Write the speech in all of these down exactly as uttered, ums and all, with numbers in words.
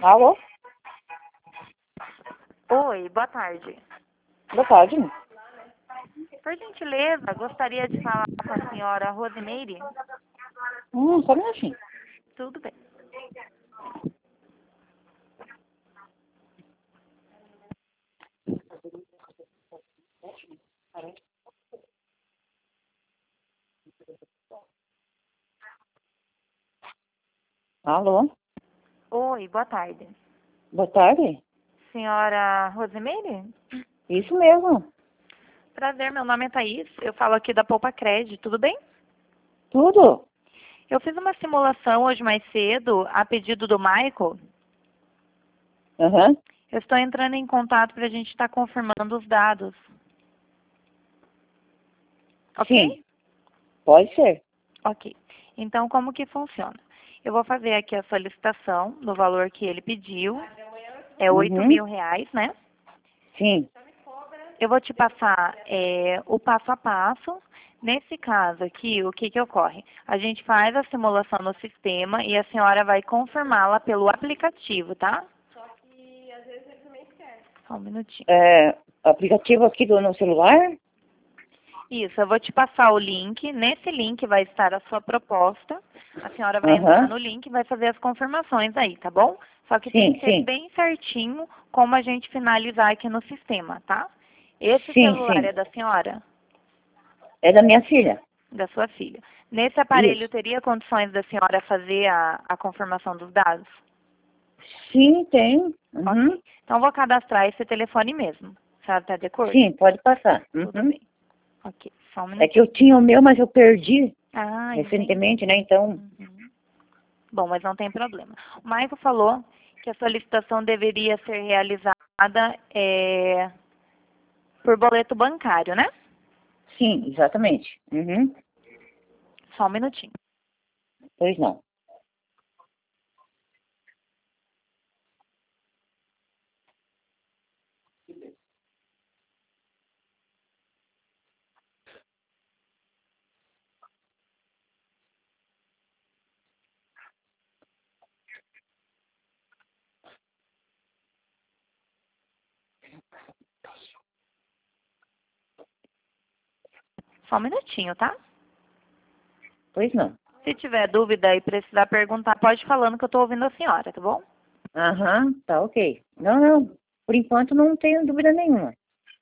Alô? Oi, boa tarde. Boa tarde. Por gentileza, gostaria de falar com a senhora Rosimeire? Hum, só um minutinho. Tudo bem. Alô? Oi, boa tarde. Boa tarde. Senhora Rosimeire? Isso mesmo. Prazer, meu nome é Thaís. Eu falo aqui da Poupa Cred, tudo bem? Tudo? Eu fiz uma simulação hoje mais cedo, a pedido do Michael. Aham. Eu estou entrando em contato para a gente estar confirmando os dados. Ok? Sim. Pode ser. Ok. Então, como que funciona? Eu vou fazer aqui a solicitação do valor que ele pediu. É oito Uhum. mil reais, né? Sim. Eu vou te passar é, o passo a passo. Nesse caso aqui, o que que ocorre? A gente faz a simulação no sistema e a senhora vai confirmá-la pelo aplicativo, tá? Só um minutinho. É, aplicativo aqui do no celular? Isso, eu vou te passar o link. Nesse link vai estar a sua proposta. A senhora vai entrar Aham. no link e vai fazer as confirmações aí, tá bom? Só que tem Sim, que ser sim. bem certinho como a gente finalizar aqui no sistema, tá? Esse Sim, celular sim. é da senhora? É da minha filha. Da sua filha. Nesse aparelho, Isso. teria condições da senhora fazer a, a confirmação dos dados? Sim, tem. Uhum. Ok. Então, vou cadastrar esse telefone mesmo. A senhora está de acordo? Sim, pode passar. Tudo Uhum. bem. Ok. Só um É que eu minutinho. tinha o meu, mas eu perdi Ah, entendi. recentemente, né? Então, Uhum. Bom, mas não tem problema. O Maico falou que a solicitação deveria ser realizada é, por boleto bancário, né? sim, exatamente. Uhum. Só um minutinho. Pois não. Só um minutinho, tá? Pois não. Se tiver dúvida e precisar perguntar, pode ir falando que eu estou ouvindo a senhora, tá bom? Aham, tá ok. Não, não. Por enquanto não tenho dúvida nenhuma.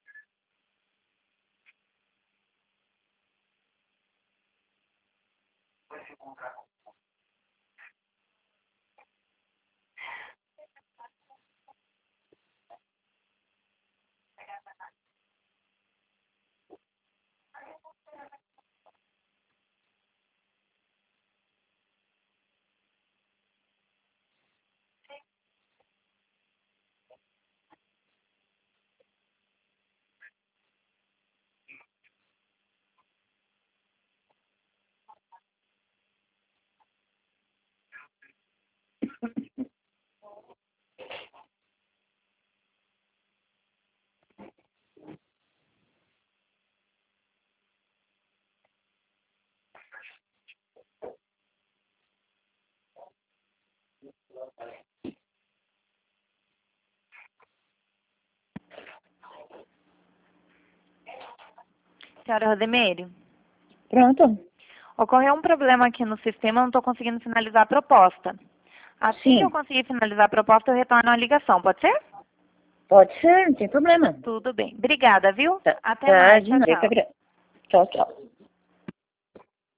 Senhora Rodemeire, Pronto? ocorreu um problema aqui no sistema, eu não estou conseguindo finalizar a proposta. Assim que eu Sim, conseguir finalizar a proposta, eu retorno a ligação, pode ser? pode ser, não tem problema. Tudo bem. Obrigada, viu? Tá, Até tá mais. de Tchau, novo. tchau. Tchau, tchau.